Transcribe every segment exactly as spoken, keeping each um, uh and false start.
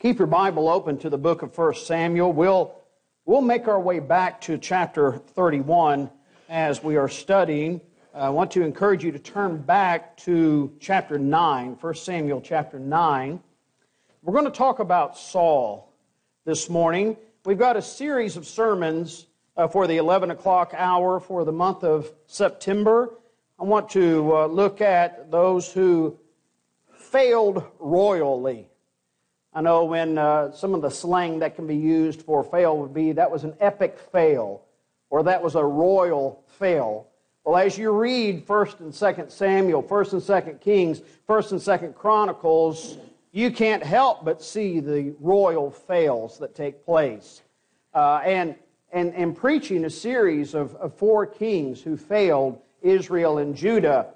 Keep your Bible open to the book of First Samuel. We'll, we'll make our way back to chapter thirty-one as we are studying. I want to encourage you to turn back to chapter nine, First Samuel chapter nine. We're going to talk about Saul this morning. We've got a series of sermons uh, for the eleven o'clock hour for the month of September. I want to uh, look at those who failed royally. I know when uh, some of the slang that can be used for fail would be that was an epic fail or that was a royal fail. Well, as you read First and Second Samuel, First and Second Kings, First and Second Chronicles, you can't help but see the royal fails that take place. Uh, and, and, and preaching a series of, of four kings who failed Israel and Judah,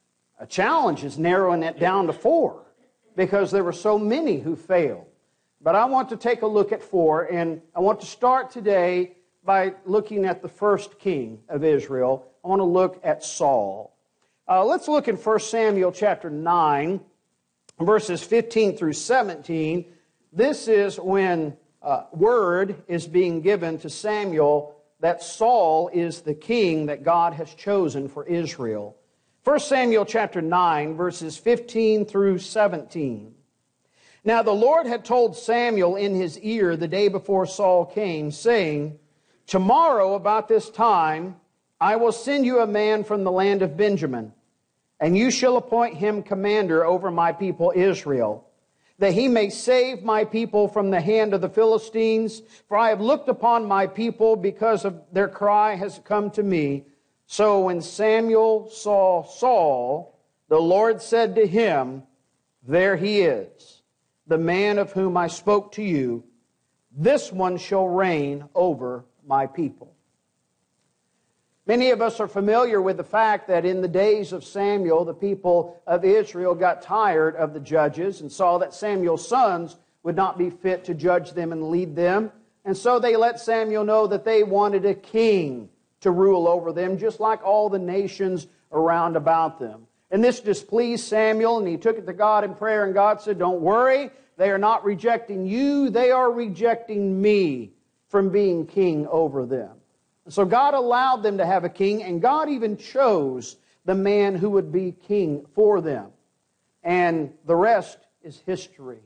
a challenge is narrowing it down to four, because there were so many who failed. But I want to take a look at four, and I want to start today by looking at the first king of Israel. I want to look at Saul. Uh, let's look in First Samuel chapter nine, verses fifteen through seventeen. This is when uh, word is being given to Samuel that Saul is the king that God has chosen for Israel. First Samuel chapter nine, verses fifteen through seventeen. Now the Lord had told Samuel in his ear the day before Saul came, saying, Tomorrow about this time I will send you a man from the land of Benjamin, and you shall appoint him commander over my people Israel, that he may save my people from the hand of the Philistines. For I have looked upon my people because of their cry has come to me. So when Samuel saw Saul, the Lord said to him, There he is, the man of whom I spoke to you. This one shall reign over my people. Many of us are familiar with the fact that in the days of Samuel, the people of Israel got tired of the judges and saw that Samuel's sons would not be fit to judge them and lead them. And so they let Samuel know that they wanted a king to rule over them, just like all the nations around about them. And this displeased Samuel, and he took it to God in prayer, and God said, Don't worry, they are not rejecting you, they are rejecting me from being king over them. So God allowed them to have a king, and God even chose the man who would be king for them. And the rest is history,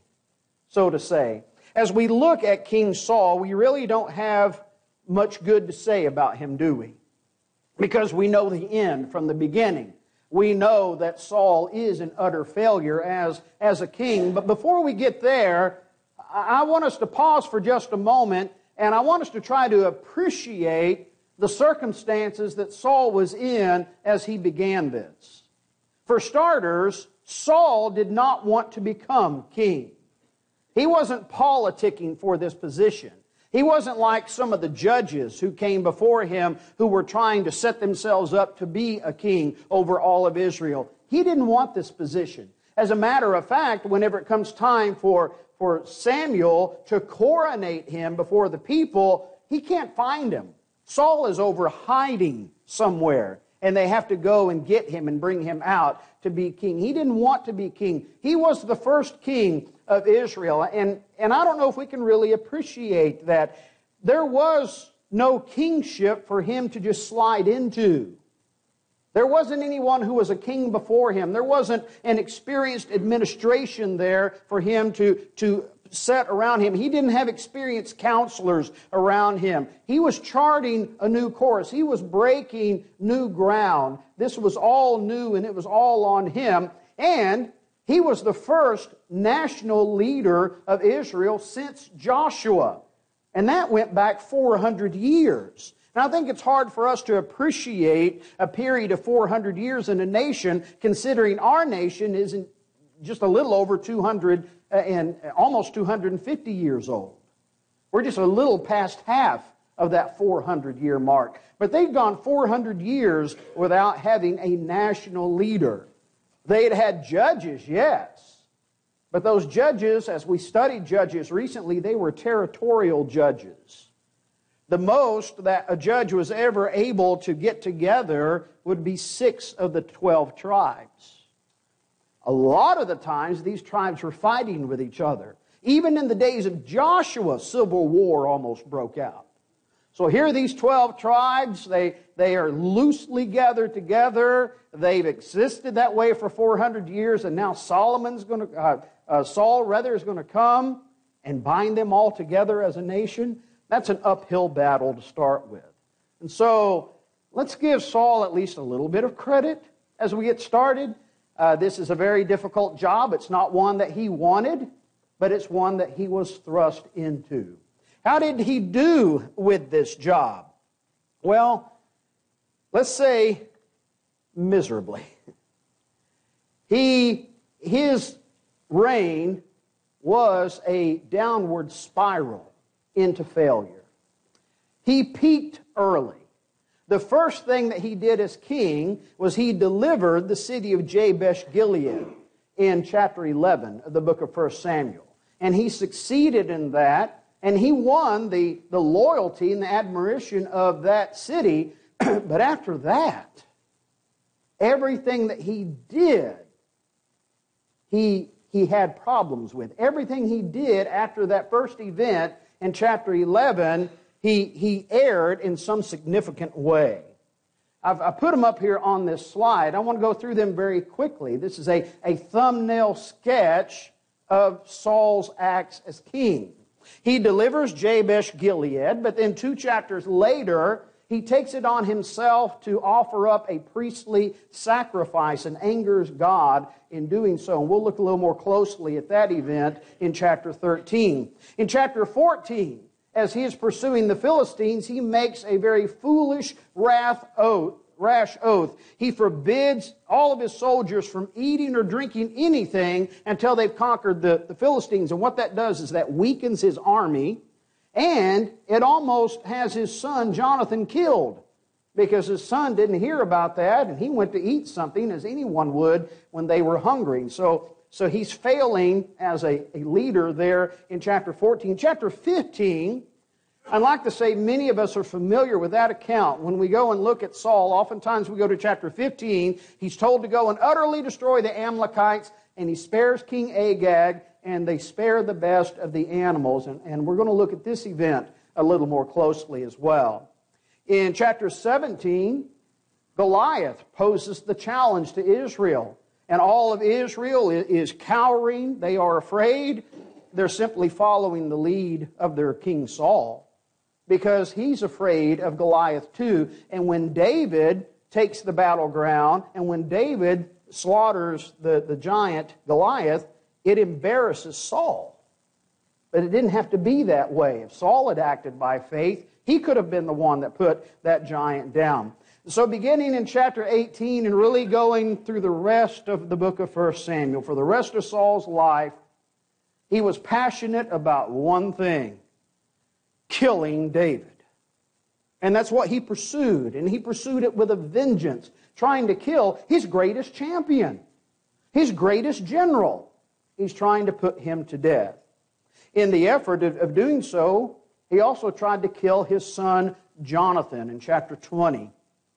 so to say. As we look at King Saul, we really don't have much good to say about him, do we? Because we know the end from the beginning. We know that Saul is an utter failure as, as a king. But before we get there, I want us to pause for just a moment, and I want us to try to appreciate the circumstances that Saul was in as he began this. For starters, Saul did not want to become king. He wasn't politicking for this position. He wasn't like some of the judges who came before him who were trying to set themselves up to be a king over all of Israel. He didn't want this position. As a matter of fact, whenever it comes time for, for Samuel to coronate him before the people, he can't find him. Saul is over hiding somewhere, and they have to go and get him and bring him out to be king. He didn't want to be king. He was the first king of Israel. And, and I don't know if we can really appreciate that. There was no kingship for him to just slide into. There wasn't anyone who was a king before him. There wasn't an experienced administration there for him to, to set around him. He didn't have experienced counselors around him. He was charting a new course. He was breaking new ground. This was all new, and it was all on him. And he was the first national leader of Israel since Joshua. And that went back four hundred years. And I think it's hard for us to appreciate a period of four hundred years in a nation, considering our nation is just a little over two hundred and almost two hundred fifty years old. We're just a little past half of that four hundred year mark. But they've gone four hundred years without having a national leader. They had had judges, yes. But those judges, as we studied judges recently, they were territorial judges. The most that a judge was ever able to get together would be six of the twelve tribes. A lot of the times, these tribes were fighting with each other. Even in the days of Joshua, civil war almost broke out. So here are these twelve tribes. They, they are loosely gathered together. They've existed that way for four hundred years, and now Solomon's going to, uh, uh, Saul rather, is going to come and bind them all together as a nation. That's an uphill battle to start with. And so let's give Saul at least a little bit of credit as we get started. Uh, this is a very difficult job. It's not one that he wanted, but it's one that he was thrust into. How did he do with this job? Well, let's say miserably. He, his reign was a downward spiral into failure. He peaked early. The first thing that he did as king was he delivered the city of Jabesh Gilead in chapter eleven of the book of First Samuel. And he succeeded in that, and he won the, the loyalty and the admiration of that city. But after that, everything that he did, he, he had problems with. Everything he did after that first event in chapter eleven, he, he erred in some significant way. I've, I put them up here on this slide. I want to go through them very quickly. This is a, a thumbnail sketch of Saul's acts as king. He delivers Jabesh Gilead, but then two chapters later, he takes it on himself to offer up a priestly sacrifice and angers God in doing so. And we'll look a little more closely at that event in chapter thirteen. In chapter fourteen, as he is pursuing the Philistines, he makes a very foolish wrath oath, rash oath. He forbids all of his soldiers from eating or drinking anything until they've conquered the, the Philistines. And what that does is that weakens his army, and it almost has his son Jonathan killed, because his son didn't hear about that, and he went to eat something as anyone would when they were hungry. So, so he's failing as a, a leader there in chapter fourteen. Chapter fifteen, I'd like to say many of us are familiar with that account. When we go and look at Saul, oftentimes we go to chapter fifteen. He's told to go and utterly destroy the Amalekites, and he spares King Agag, and they spare the best of the animals. And, and we're going to look at this event a little more closely as well. In chapter seventeen, Goliath poses the challenge to Israel. And all of Israel is cowering. They are afraid. They're simply following the lead of their king Saul, because he's afraid of Goliath too. And when David takes the battleground, and when David slaughters the, the giant Goliath, it embarrasses Saul. But it didn't have to be that way. If Saul had acted by faith, he could have been the one that put that giant down. So beginning in chapter eighteen and really going through the rest of the book of First Samuel, for the rest of Saul's life, he was passionate about one thing: killing David. And that's what he pursued. And he pursued it with a vengeance, trying to kill his greatest champion, his greatest general. He's trying to put him to death. In the effort of, of doing so, he also tried to kill his son Jonathan in chapter twenty.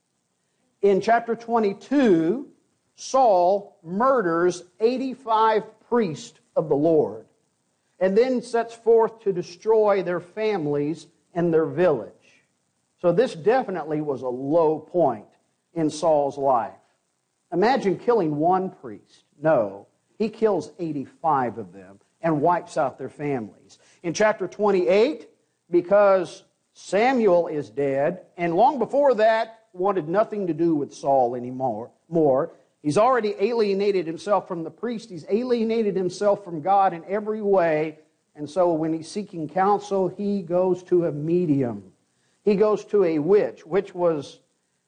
In chapter twenty-two, Saul murders eighty-five priests of the Lord, and then sets forth to destroy their families and their village. So this definitely was a low point in Saul's life. Imagine killing one priest. No, he kills eighty-five of them and wipes out their families. In chapter twenty-eight, because Samuel is dead, and long before that, wanted nothing to do with Saul anymore. More. He's already alienated himself from the priest. He's alienated himself from God in every way. And so when he's seeking counsel, he goes to a medium. He goes to a witch, which was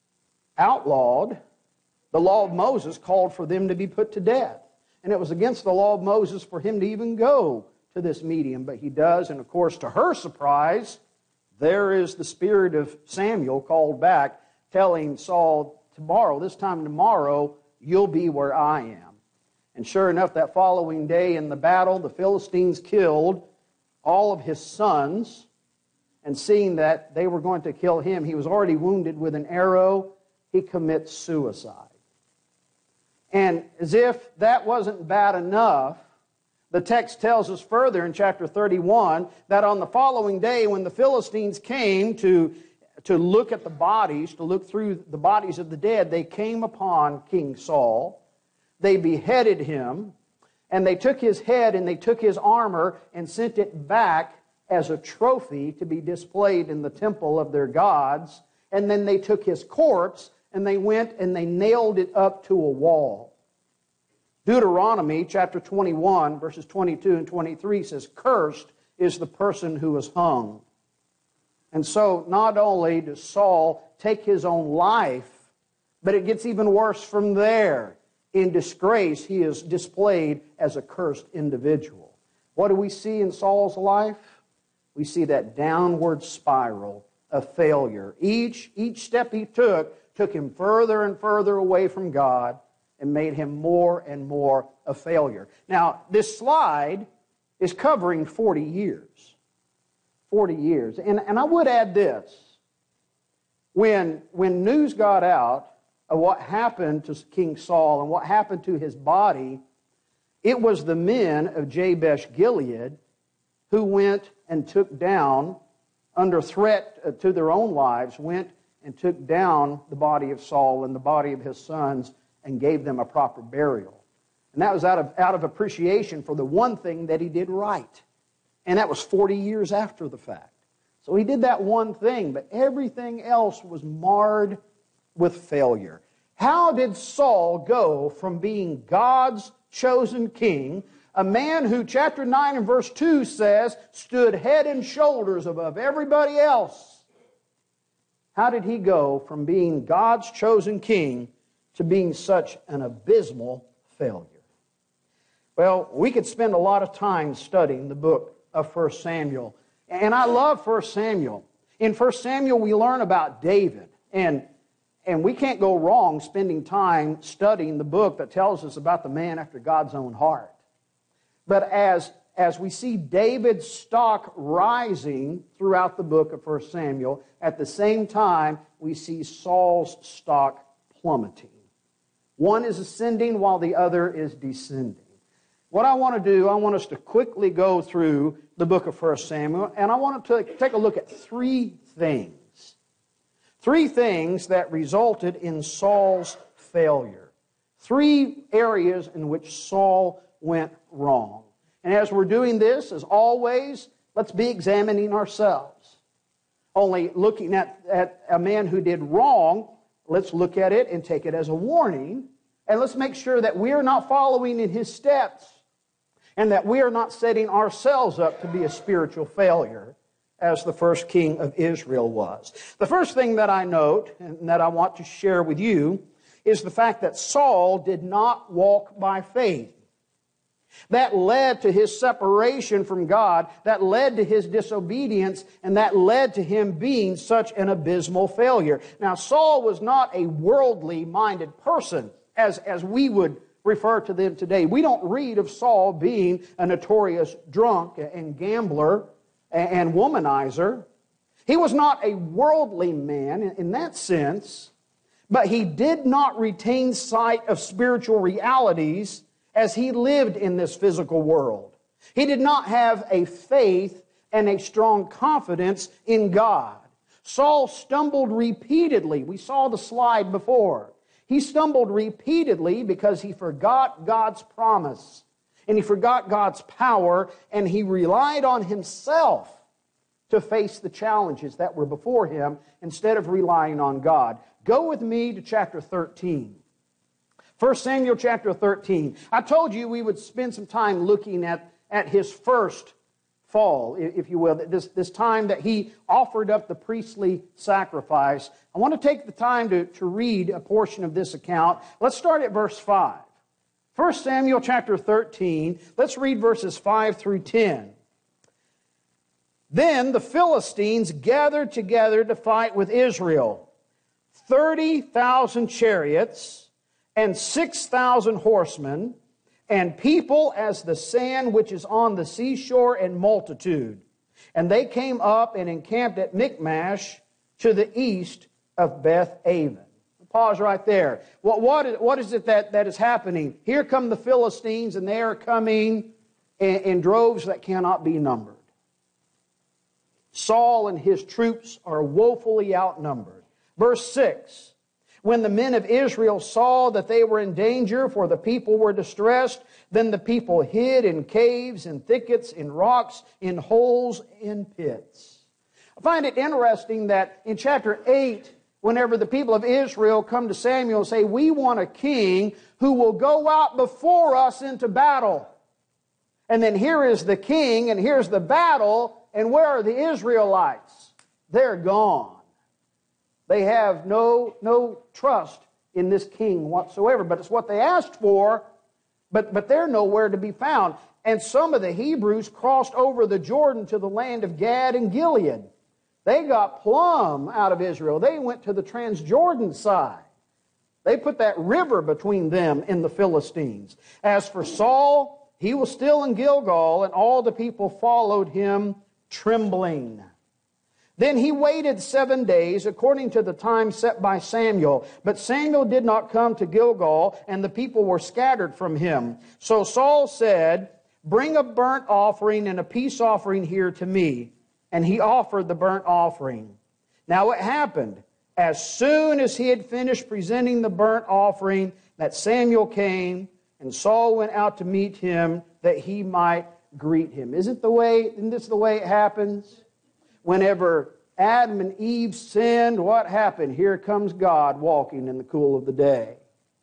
outlawed. The law of Moses called for them to be put to death. And it was against the law of Moses for him to even go to this medium. But he does, and of course, to her surprise, there is the spirit of Samuel called back, telling Saul, tomorrow, this time tomorrow, you'll be where I am. And sure enough, that following day in the battle, the Philistines killed all of his sons. And seeing that they were going to kill him, he was already wounded with an arrow. He commits suicide. And as if that wasn't bad enough, The text tells us further in chapter thirty-one that on the following day when the Philistines came to, to look at the bodies, to look through the bodies of the dead, they came upon King Saul. They beheaded him, and they took his head and they took his armor and sent it back as a trophy to be displayed in the temple of their gods. And then they took his corpse and they went and they nailed it up to a wall. Deuteronomy chapter twenty-one, verses twenty-two and twenty-three says, "Cursed is the person who is hung." And so not only does Saul take his own life, but it gets even worse from there. In disgrace, he is displayed as a cursed individual. What do we see in Saul's life? We see that downward spiral of failure. Each, each step he took took him further and further away from God and made him more and more a failure. Now, this slide is covering forty years. forty years. And, and I would add this. When, when news got out of what happened to King Saul and what happened to his body, it was the men of Jabesh Gilead who went and took down, under threat to their own lives, went and took down the body of Saul and the body of his sons and gave them a proper burial. And that was out of, out of appreciation for the one thing that he did right. And that was forty years after the fact. So he did that one thing, but everything else was marred with failure. How did Saul go from being God's chosen king, a man who chapter nine and verse two says stood head and shoulders above everybody else? How did he go from being God's chosen king to being such an abysmal failure? Well, we could spend a lot of time studying the book of First Samuel. And I love First Samuel. In First Samuel, we learn about David. And, and we can't go wrong spending time studying the book that tells us about the man after God's own heart. But as, as we see David's stock rising throughout the book of First Samuel, at the same time, we see Saul's stock plummeting. One is ascending while the other is descending. What I want to do, I want us to quickly go through the book of First Samuel, and I want to take a look at three things. Three things that resulted in Saul's failure. Three areas in which Saul went wrong. And as we're doing this, as always, let's be examining ourselves. Only looking at, at a man who did wrong, let's look at it and take it as a warning. And let's make sure that we are not following in his steps and that we are not setting ourselves up to be a spiritual failure as the first king of Israel was. The first thing that I note and that I want to share with you is the fact that Saul did not walk by faith. That led to his separation from God, that led to his disobedience, and that led to him being such an abysmal failure. Now, Saul was not a worldly-minded person, as, as we would refer to them today. We don't read of Saul being a notorious drunk and gambler and womanizer. He was not a worldly man in that sense, but he did not retain sight of spiritual realities as he lived in this physical world. He did not have a faith and a strong confidence in God. Saul stumbled repeatedly. We saw the slide before. He stumbled repeatedly because he forgot God's promise, and he forgot God's power, and he relied on himself to face the challenges that were before him instead of relying on God. Go with me to chapter thirteen. First Samuel chapter thirteen. I told you we would spend some time looking at, at his first fall, if you will, this, this time that he offered up the priestly sacrifice. I want to take the time to, to read a portion of this account. Let's start at verse five. First Samuel chapter thirteen, let's read verses five through ten. Then the Philistines gathered together to fight with Israel. Thirty thousand chariots and six thousand horsemen, and people as the sand which is on the seashore in multitude. And they came up and encamped at Michmash to the east of Beth-aven. Pause right there. What, what, is, what is it that, that is happening? Here come the Philistines, and they are coming in, in droves that cannot be numbered. Saul and his troops are woefully outnumbered. Verse six, when the men of Israel saw that they were in danger, for the people were distressed, then the people hid in caves, in thickets, in rocks, in holes, in pits. I find it interesting that in chapter eight, whenever the people of Israel come to Samuel and say, we want a king who will go out before us into battle. And then here is the king, and here's the battle, and where are the Israelites? They're gone. They have no, no trust in this king whatsoever. But it's what they asked for, but, but they're nowhere to be found. And some of the Hebrews crossed over the Jordan to the land of Gad and Gilead. They got plumb out of Israel. They went to the Transjordan side. They put that river between them and the Philistines. As for Saul, he was still in Gilgal, and all the people followed him trembling. Then he waited seven days, according to the time set by Samuel. But Samuel did not come to Gilgal, and the people were scattered from him. So Saul said, bring a burnt offering and a peace offering here to me. And he offered the burnt offering. Now it happened, as soon as he had finished presenting the burnt offering, that Samuel came, and Saul went out to meet him, that he might greet him. Isn't the way, isn't this the way it happens? Whenever Adam and Eve sinned, what happened? Here comes God walking in the cool of the day.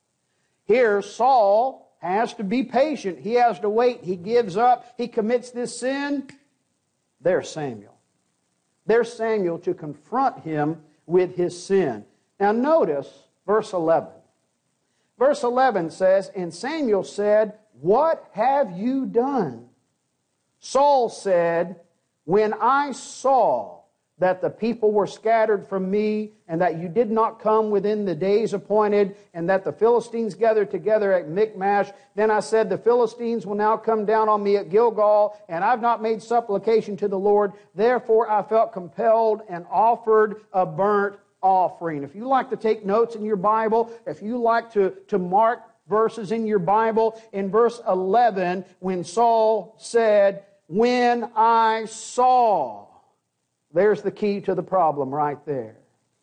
Here, Saul has to be patient. He has to wait. He gives up. He commits this sin. There's Samuel. There's Samuel to confront him with his sin. Now notice verse eleven. Verse eleven says, and Samuel said, what have you done? Saul said, when I saw that the people were scattered from me, and that you did not come within the days appointed, and that the Philistines gathered together at Michmash, then I said, the Philistines will now come down on me at Gilgal, and I've not made supplication to the Lord. Therefore I felt compelled and offered a burnt offering. If you like to take notes in your Bible, if you like to, to mark verses in your Bible, in verse eleven, when Saul said, when I saw, there's the key to the problem right there.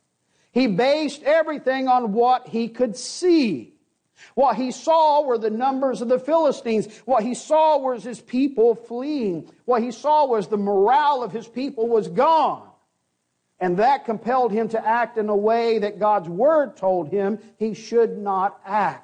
He based everything on what he could see. What he saw were the numbers of the Philistines. What he saw was his people fleeing. What he saw was the morale of his people was gone. And that compelled him to act in a way that God's Word told him he should not act.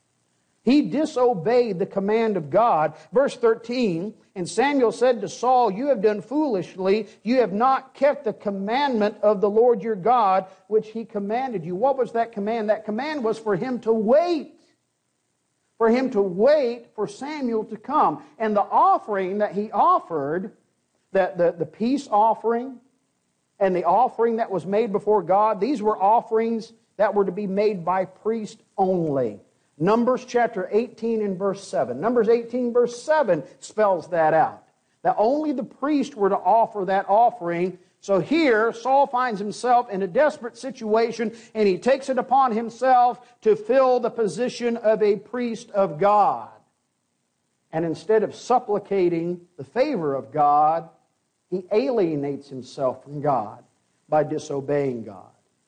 He disobeyed the command of God. Verse thirteen, and Samuel said to Saul, you have done foolishly. You have not kept the commandment of the Lord your God, which he commanded you. What was that command? That command was for him to wait. For him to wait for Samuel to come. And the offering that he offered, that the, the peace offering and the offering that was made before God, these were offerings that were to be made by priest only. Numbers chapter eighteen and verse seven. Numbers eighteen verse seven spells that out. That only the priest were to offer that offering. So here, Saul finds himself in a desperate situation, and he takes it upon himself to fill the position of a priest of God. And instead of supplicating the favor of God, he alienates himself from God by disobeying God.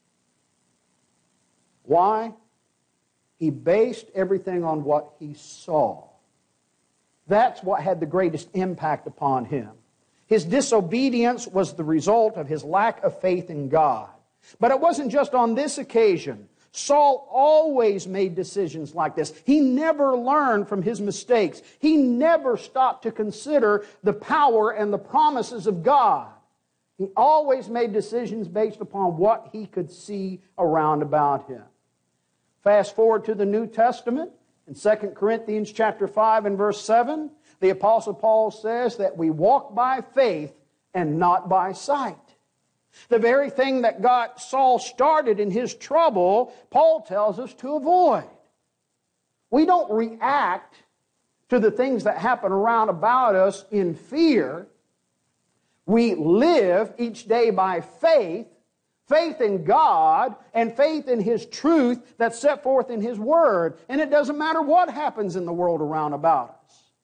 Why? He based everything on what he saw. That's what had the greatest impact upon him. His disobedience was the result of his lack of faith in God. But it wasn't just on this occasion. Saul always made decisions like this. He never learned from his mistakes. He never stopped to consider the power and the promises of God. He always made decisions based upon what he could see around about him. Fast forward to the New Testament, in Second Corinthians chapter five and verse seven, the Apostle Paul says that we walk by faith and not by sight. The very thing that got Saul started in his trouble, Paul tells us to avoid. We don't react to the things that happen around about us in fear. We live each day by faith, faith in God, and faith in His truth that's set forth in His Word. And it doesn't matter what happens in the world around about us.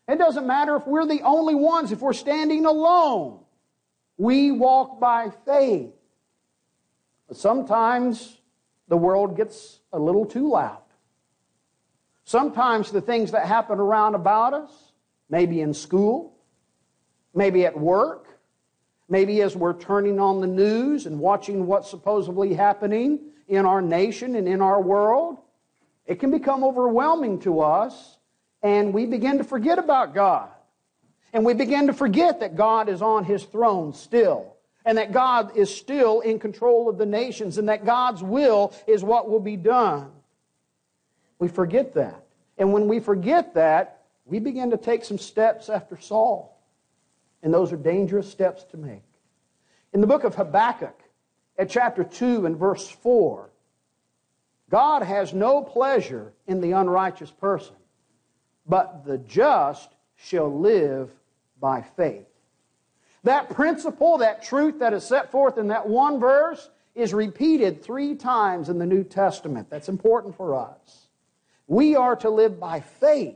It doesn't matter if we're the only ones, if we're standing alone. We walk by faith. But sometimes the world gets a little too loud. Sometimes the things that happen around about us, maybe in school, maybe at work, maybe as we're turning on the news and watching what's supposedly happening in our nation and in our world, it can become overwhelming to us, and we begin to forget about God. And we begin to forget that God is on His throne still, and that God is still in control of the nations, and that God's will is what will be done. We forget that. And when we forget that, we begin to take some steps after Saul. And those are dangerous steps to make. In the book of Habakkuk, at chapter two and verse four, God has no pleasure in the unrighteous person, but the just shall live by faith. That principle, that truth that is set forth in that one verse is repeated three times in the New Testament. That's important for us. We are to live by faith.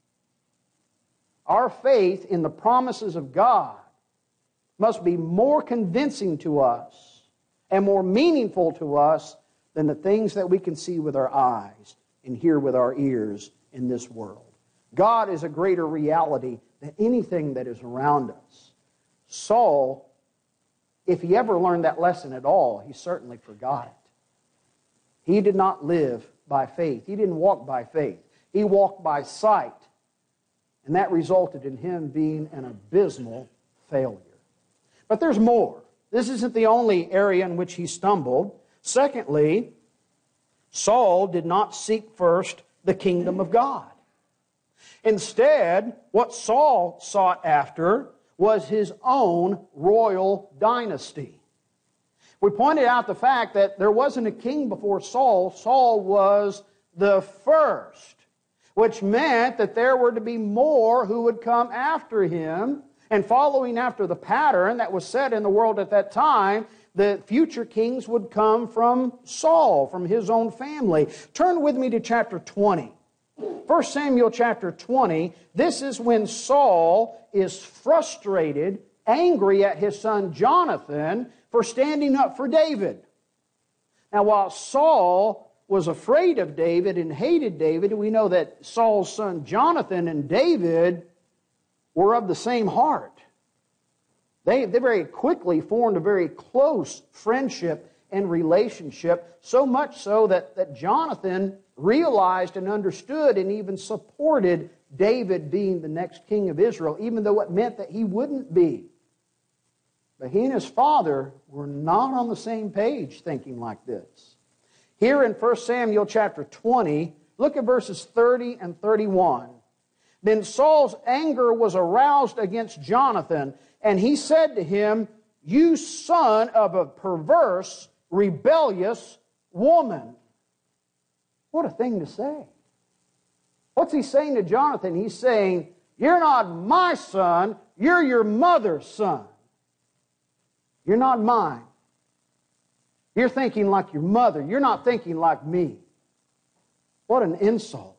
Our faith in the promises of God must be more convincing to us and more meaningful to us than the things that we can see with our eyes and hear with our ears in this world. God is a greater reality than anything that is around us. Saul, if he ever learned that lesson at all, he certainly forgot it. He did not live by faith. He didn't walk by faith. He walked by sight. And that resulted in him being an abysmal failure. But there's more. This isn't the only area in which he stumbled. Secondly, Saul did not seek first the kingdom of God. Instead, what Saul sought after was his own royal dynasty. We pointed out the fact that there wasn't a king before Saul. Saul was the first, which meant that there were to be more who would come after him. And following after the pattern that was set in the world at that time, the future kings would come from Saul, from his own family. Turn with me to chapter twenty. First Samuel chapter twenty. This is when Saul is frustrated, angry at his son Jonathan for standing up for David. Now, while Saul was afraid of David and hated David, we know that Saul's son Jonathan and David were of the same heart. They, they very quickly formed a very close friendship and relationship, so much so that, that Jonathan realized and understood and even supported David being the next king of Israel, even though it meant that he wouldn't be. But he and his father were not on the same page thinking like this. Here in First Samuel chapter twenty, look at verses thirty and thirty-one. Then Saul's anger was aroused against Jonathan, and he said to him, "You son of a perverse, rebellious woman." What a thing to say. What's he saying to Jonathan? He's saying, "You're not my son, you're your mother's son. You're not mine. You're thinking like your mother. You're not thinking like me." What an insult.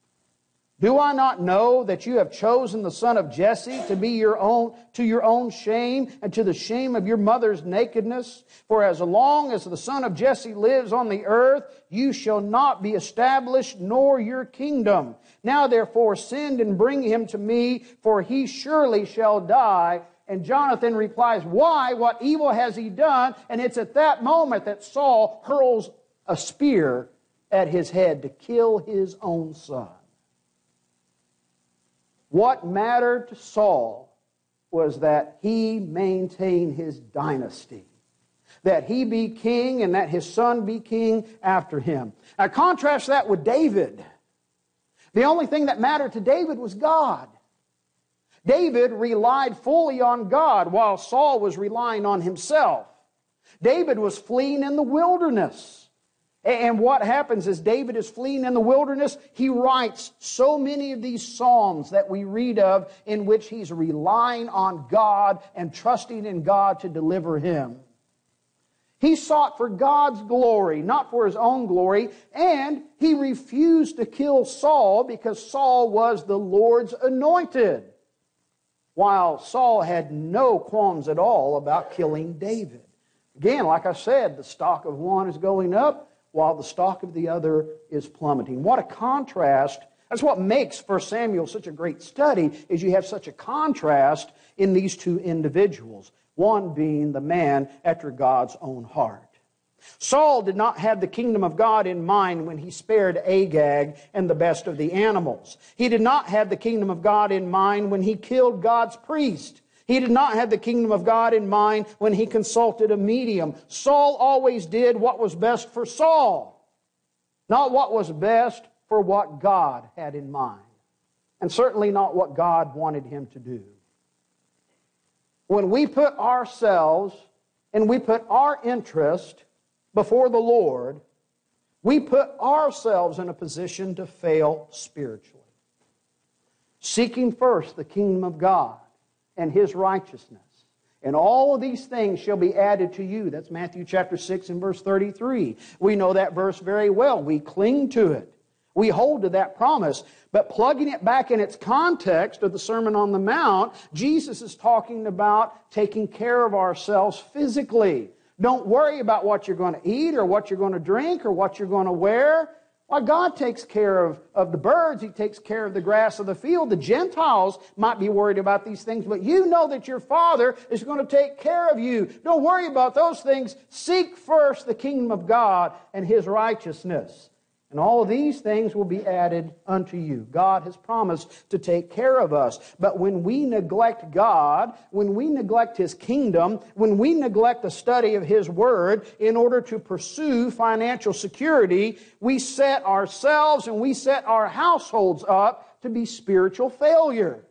"Do I not know that you have chosen the son of Jesse to be your own, to your own shame and to the shame of your mother's nakedness? For as long as the son of Jesse lives on the earth, you shall not be established, nor your kingdom. Now therefore send and bring him to me, for he surely shall die." And Jonathan replies, "Why? What evil has he done?" And it's at that moment that Saul hurls a spear at his head to kill his own son. What mattered to Saul was that he maintain his dynasty, that he be king and that his son be king after him. Now contrast that with David. The only thing that mattered to David was God. David relied fully on God while Saul was relying on himself. David was fleeing in the wilderness. And what happens as David is fleeing in the wilderness? He writes so many of these psalms that we read of in which he's relying on God and trusting in God to deliver him. He sought for God's glory, not for his own glory, and he refused to kill Saul because Saul was the Lord's anointed, while Saul had no qualms at all about killing David. Again, like I said, the stock of one is going up while the stock of the other is plummeting. What a contrast. That's what makes First Samuel such a great study, is you have such a contrast in these two individuals, one being the man after God's own heart. Saul did not have the kingdom of God in mind when he spared Agag and the best of the animals. He did not have the kingdom of God in mind when he killed God's priest. He did not have the kingdom of God in mind when he consulted a medium. Saul always did what was best for Saul, not what was best for what God had in mind, and certainly not what God wanted him to do. When we put ourselves and we put our interest before the Lord, we put ourselves in a position to fail spiritually. Seeking first the kingdom of God and His righteousness, and all of these things shall be added to you. That's Matthew chapter six and verse thirty-three. We know that verse very well. We cling to it. We hold to that promise. But plugging it back in its context of the Sermon on the Mount, Jesus is talking about taking care of ourselves physically. Don't worry about what you're going to eat or what you're going to drink or what you're going to wear. Why, God takes care of, of the birds. He takes care of the grass of the field. The Gentiles might be worried about these things, but you know that your Father is going to take care of you. Don't worry about those things. Seek first the kingdom of God and His righteousness, and all of these things will be added unto you. God has promised to take care of us. But when we neglect God, when we neglect His kingdom, when we neglect the study of His Word in order to pursue financial security, we set ourselves and we set our households up to be spiritual failures.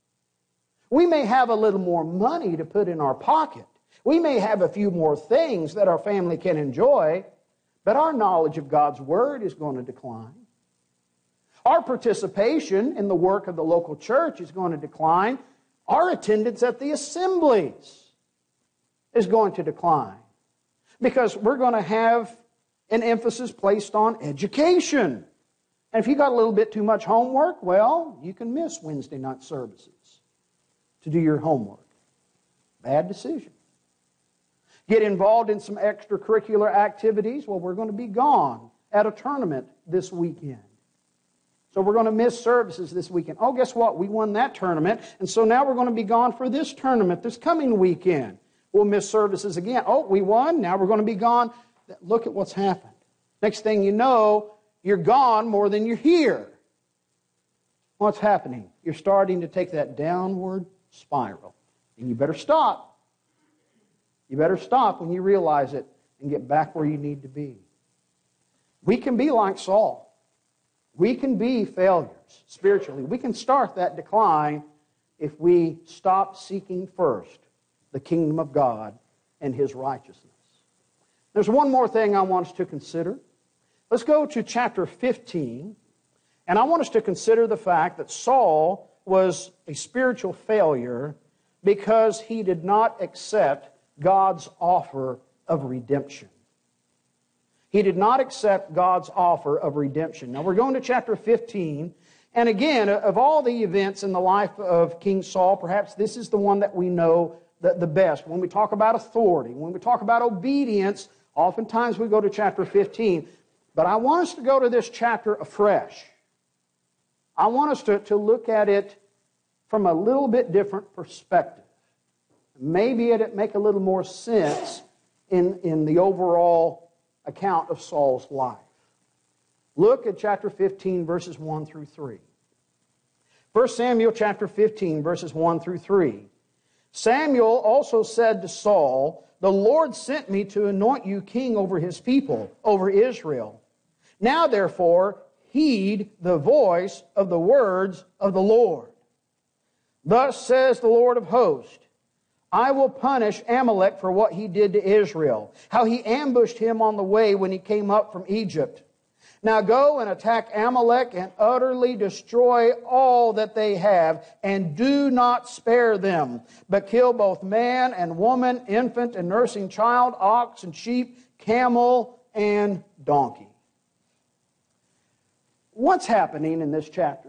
We may have a little more money to put in our pocket. We may have a few more things that our family can enjoy, but our knowledge of God's Word is going to decline. Our participation in the work of the local church is going to decline. Our attendance at the assemblies is going to decline, because we're going to have an emphasis placed on education. And if you got a little bit too much homework, well, you can miss Wednesday night services to do your homework. Bad decision. Get involved in some extracurricular activities. Well, we're going to be gone at a tournament this weekend, so we're going to miss services this weekend. Oh, guess what? We won that tournament, and so now we're going to be gone for this tournament this coming weekend. We'll miss services again. Oh, we won. Now we're going to be gone. Look at what's happened. Next thing you know, you're gone more than you're here. What's happening? You're starting to take that downward spiral, and you better stop. You better stop when you realize it and get back where you need to be. We can be like Saul. We can be failures spiritually. We can start that decline if we stop seeking first the kingdom of God and His righteousness. There's one more thing I want us to consider. Let's go to chapter fifteen, and I want us to consider the fact that Saul was a spiritual failure because he did not accept God's offer of redemption. He did not accept God's offer of redemption. Now we're going to chapter fifteen, and again, of all the events in the life of King Saul, perhaps this is the one that we know the, the best. When we talk about authority, when we talk about obedience, oftentimes we go to chapter fifteen. But I want us to go to this chapter afresh. I want us to, to look at it from a little bit different perspective. Maybe it'd make a little more sense in, in the overall account of Saul's life. Look at chapter fifteen, verses one through three. First Samuel chapter fifteen, verses one through three. Samuel also said to Saul, "The Lord sent me to anoint you king over His people, over Israel. Now therefore, heed the voice of the words of the Lord. Thus says the Lord of hosts, I will punish Amalek for what he did to Israel, how he ambushed him on the way when he came up from Egypt. Now go and attack Amalek and utterly destroy all that they have, and do not spare them, but kill both man and woman, infant and nursing child, ox and sheep, camel and donkey. What's happening in this chapter?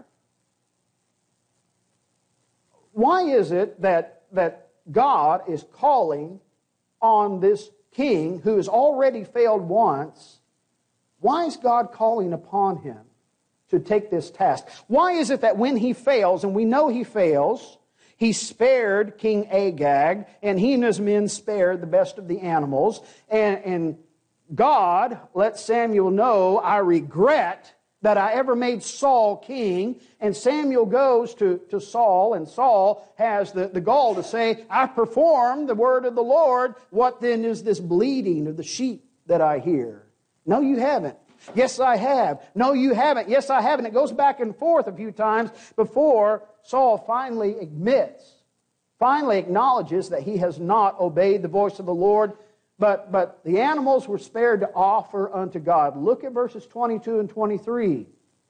Why is it that, that God is calling on this king who has already failed once? Why is God calling upon him to take this task? Why is it that when he fails, and we know he fails, he spared King Agag, and he and his men spared the best of the animals, and, and God let Samuel know, I regret that I ever made Saul king. And Samuel goes to, to Saul, and Saul has the, the gall to say, I performed the word of the Lord. What then is this bleating of the sheep that I hear? No, you haven't. Yes, I have. No, you haven't. Yes, I haven't. It goes back and forth a few times before Saul finally admits, finally acknowledges that he has not obeyed the voice of the Lord. But, but the animals were spared to offer unto God. Look at verses twenty-two and twenty-three.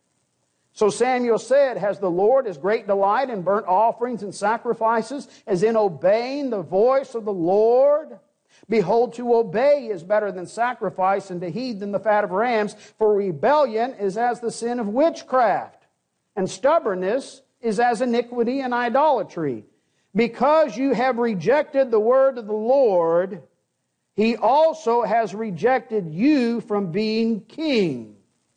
So Samuel said, has the Lord as great delight in burnt offerings and sacrifices as in obeying the voice of the Lord? Behold, to obey is better than sacrifice, and to heed than the fat of rams. For rebellion is as the sin of witchcraft, and stubbornness is as iniquity and idolatry. Because you have rejected the word of the Lord, He also has rejected you from being king.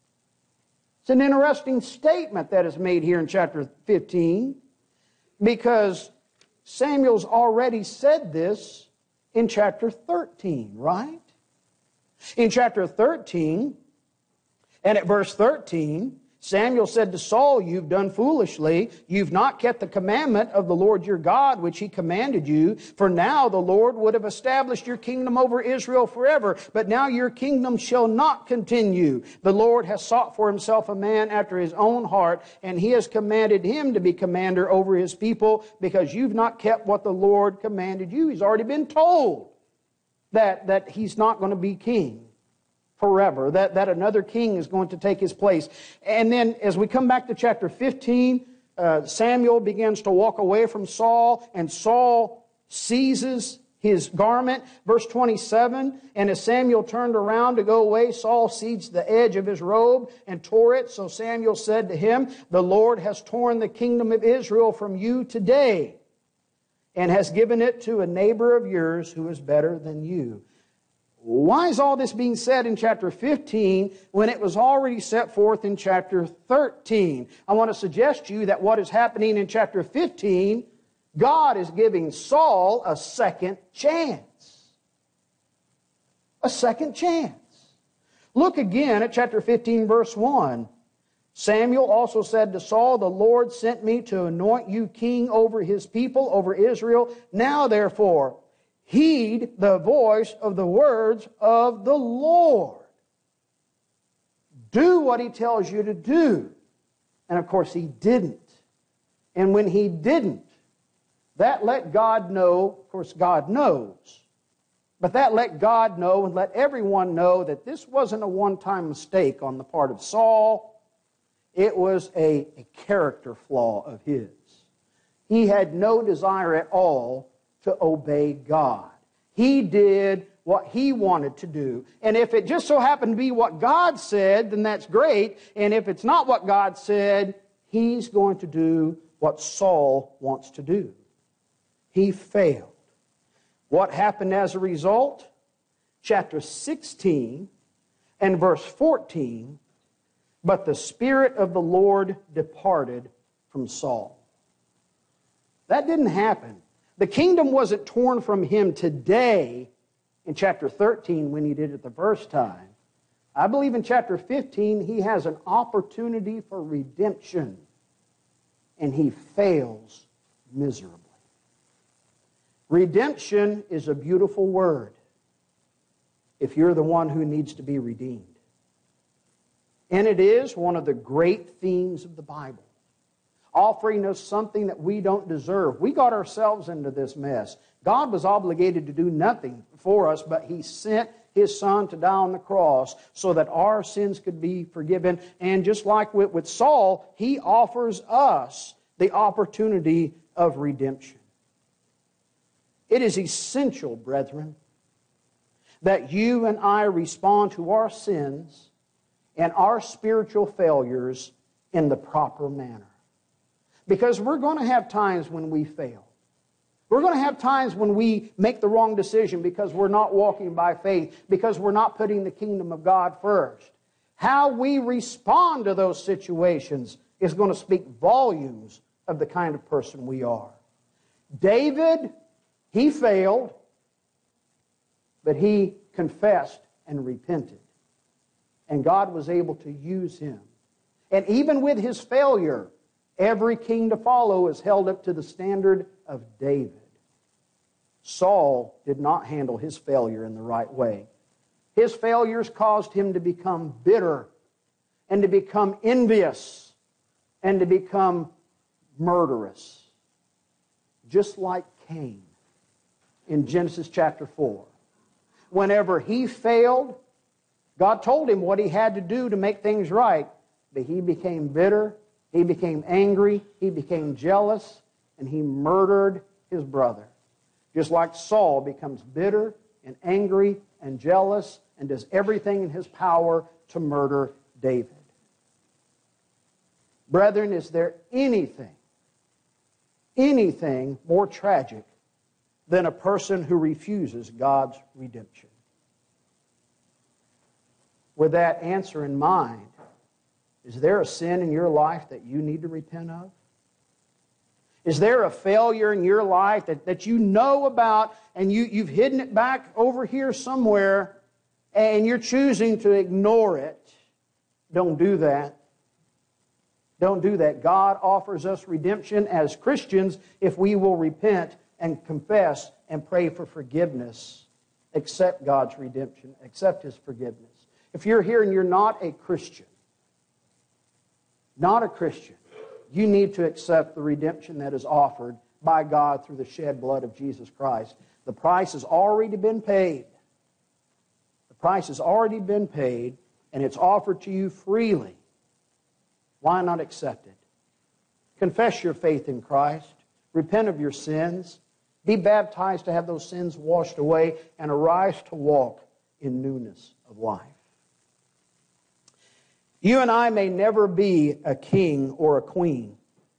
It's an interesting statement that is made here in chapter fifteen, because Samuel's already said this in chapter thirteen, right? In chapter thirteen, and at verse thirteen, Samuel said to Saul, you've done foolishly. You've not kept the commandment of the Lord your God, which He commanded you. For now the Lord would have established your kingdom over Israel forever. But now your kingdom shall not continue. The Lord has sought for Himself a man after His own heart, and He has commanded him to be commander over His people, because you've not kept what the Lord commanded you. He's already been told that, that he's not going to be king forever, that, that another king is going to take his place. And then as we come back to chapter fifteen, uh, Samuel begins to walk away from Saul, and Saul seizes his garment. Verse twenty-seven, and as Samuel turned around to go away, Saul seized the edge of his robe and tore it. So Samuel said to him, the Lord has torn the kingdom of Israel from you today, and has given it to a neighbor of yours who is better than you. Why is all this being said in chapter fifteen when it was already set forth in chapter thirteen? I want to suggest to you that what is happening in chapter fifteen, God is giving Saul a second chance. A second chance. Look again at chapter fifteen, verse one. Samuel also said to Saul, the Lord sent me to anoint you king over His people, over Israel. Now therefore, heed the voice of the words of the Lord. Do what He tells you to do. And of course He didn't. And when He didn't, that let God know, of course God knows, but that let God know and let everyone know that this wasn't a one-time mistake on the part of Saul. It was a, a character flaw of his. He had no desire at all to obey God. He did what he wanted to do. And if it just so happened to be what God said, then that's great. And if it's not what God said, he's going to do what Saul wants to do. He failed. What happened as a result? Chapter sixteen and verse fourteen, but the Spirit of the Lord departed from Saul. That didn't happen. The kingdom wasn't torn from him today in chapter thirteen when he did it the first time. I believe in chapter fifteen he has an opportunity for redemption, and he fails miserably. Redemption is a beautiful word if you're the one who needs to be redeemed. And it is one of the great themes of the Bible. offering us something that we don't deserve. We got ourselves into this mess. God was obligated to do nothing for us, but He sent His Son to die on the cross so that our sins could be forgiven. And just like with, with Saul, He offers us the opportunity of redemption. It is essential, brethren, that you and I respond to our sins and our spiritual failures in the proper manner. Because we're going to have times when we fail. We're going to have times when we make the wrong decision because we're not walking by faith, because we're not putting the kingdom of God first. How we respond to those situations is going to speak volumes of the kind of person we are. David, he failed, but he confessed and repented. And God was able to use him. And even with his failure, every king to follow is held up to the standard of David. Saul did not handle his failure in the right way. His failures caused him to become bitter and to become envious and to become murderous. Just like Cain in Genesis chapter four. Whenever he failed, God told him what he had to do to make things right, but he became bitter, he became angry, he became jealous, and he murdered his brother. Just like Saul becomes bitter and angry and jealous and does everything in his power to murder David. Brethren, is there anything, anything more tragic than a person who refuses God's redemption? With that answer in mind, is there a sin in your life that you need to repent of? Is there a failure in your life that, that you know about and you, you've hidden it back over here somewhere and you're choosing to ignore it? Don't do that. Don't do that. God offers us redemption as Christians if we will repent and confess and pray for forgiveness. Accept God's redemption. Accept His forgiveness. If you're here and you're not a Christian, not a Christian, you need to accept the redemption that is offered by God through the shed blood of Jesus Christ. The price has already been paid. The price has already been paid, and it's offered to you freely. Why not accept it? Confess your faith in Christ. Repent of your sins. Be baptized to have those sins washed away and arise to walk in newness of life. You and I may never be a king or a queen.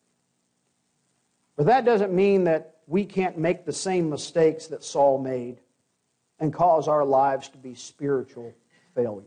But that doesn't mean that we can't make the same mistakes that Saul made and cause our lives to be spiritual failures.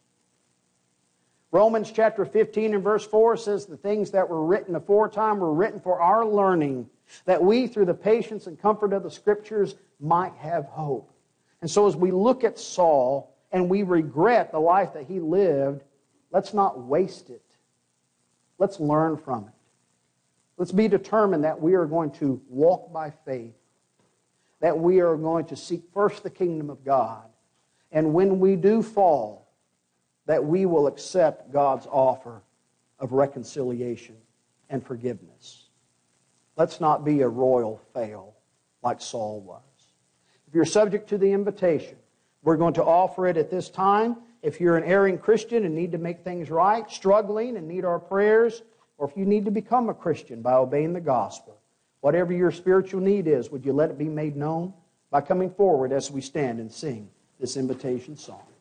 Romans chapter fifteen and verse four says the things that were written aforetime were written for our learning, that we through the patience and comfort of the Scriptures might have hope. And so as we look at Saul and we regret the life that he lived, let's not waste it. Let's learn from it. Let's be determined that we are going to walk by faith, that we are going to seek first the kingdom of God, and when we do fall, that we will accept God's offer of reconciliation and forgiveness. Let's not be a royal fail like Saul was. If you're subject to the invitation, we're going to offer it at this time. If you're an erring Christian and need to make things right, struggling and need our prayers, or if you need to become a Christian by obeying the gospel, whatever your spiritual need is, would you let it be made known by coming forward as we stand and sing this invitation song?